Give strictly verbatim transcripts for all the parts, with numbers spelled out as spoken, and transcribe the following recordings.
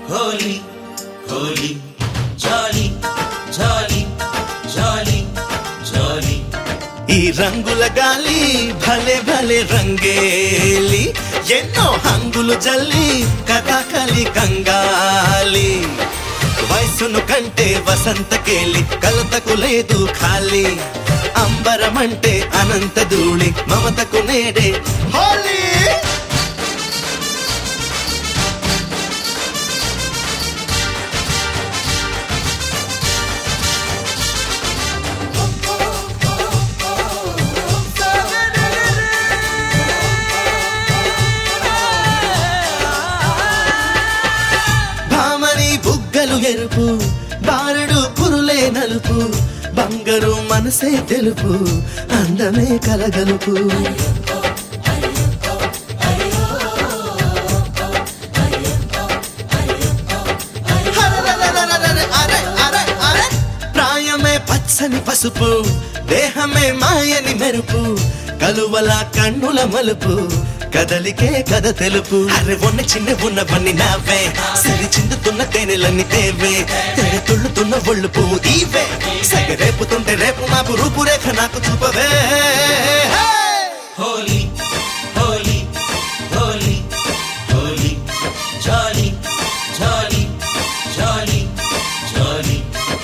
హోలీ హోలీ జాలీ జాలీ జాలీ జాలీ ఈ రంగుల గాలి భలే భలే రంగేలి ఎన్నో హంగులు జల్లి కథకలి కంగాలి వయసును కంటే వసంతకేలి కలతకు లేదు ఖాళీ అంబరమంటే అనంత ధూళి మమతకు నేడే హోలీ బుగ్గలు ఎరుపు బారుడు కురులే నలుపు బంగారు మనసే తెలుపు అందమే కలగలుపు ప్రాయమే పచ్చని పసుపు దేహమే మాయని మెరుపు కలువల కన్నుల మలుపు కదలికే కథ తెలుపు అరే ఉన్న చిన్న ఉన్నవన్నీ నావే సిరి చిందుతున్న తేనెలన్నీ తేవే తెర తుళ్ళుతున్న ఒళ్ళు పువ్వు ఈవే సగ రేపుతుంటే రేపు మాపు రూపురేఖ నాకు చూపవే హోలీ హోలీ హోలీ హోలీ జాలీ జాలీ జాలీ జాలీ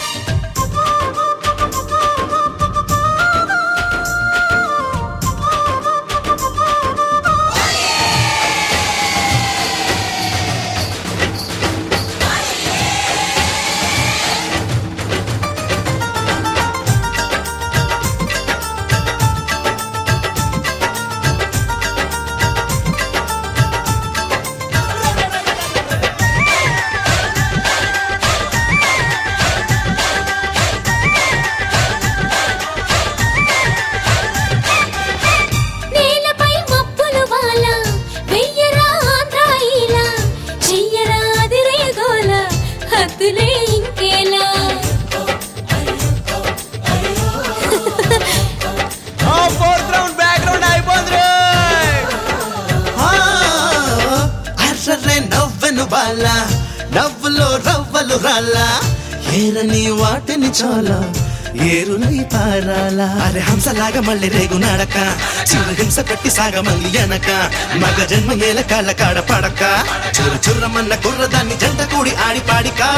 బాలా నవ్వులో రవ్వలు రాలా ఏరని వాటిని చాలా ఏరులై పారాలా అరే హంసలాగా మళ్ళీ రేగు నాడక చిరు హింస పెట్టి సాగ మళ్ళీ అనక మగ జన్మ ఏల కాళ్ళ కాడ పడక చురు చుర్రమన్న కుర్రదాన్ని జంట కూడి ఆడి పాడికా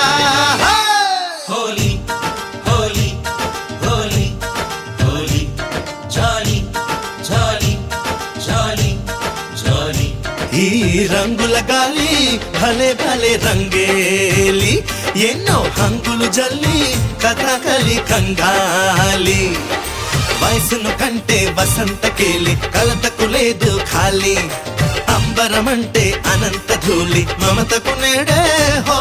హోలీ హోలీ హోలీ హోలీ జాలీ జాలీ జాలీ జాలీ ఈ రంగుల గాలి భలే భలే రంగేలి ఎన్నో హంగులు జల్లి కథకలి కంగాలి వయసును కంటే వసంతకేలి కలతకు లేదు ఖాళీ అంబరమంటే అనంత ధూళి మమతకు నేడే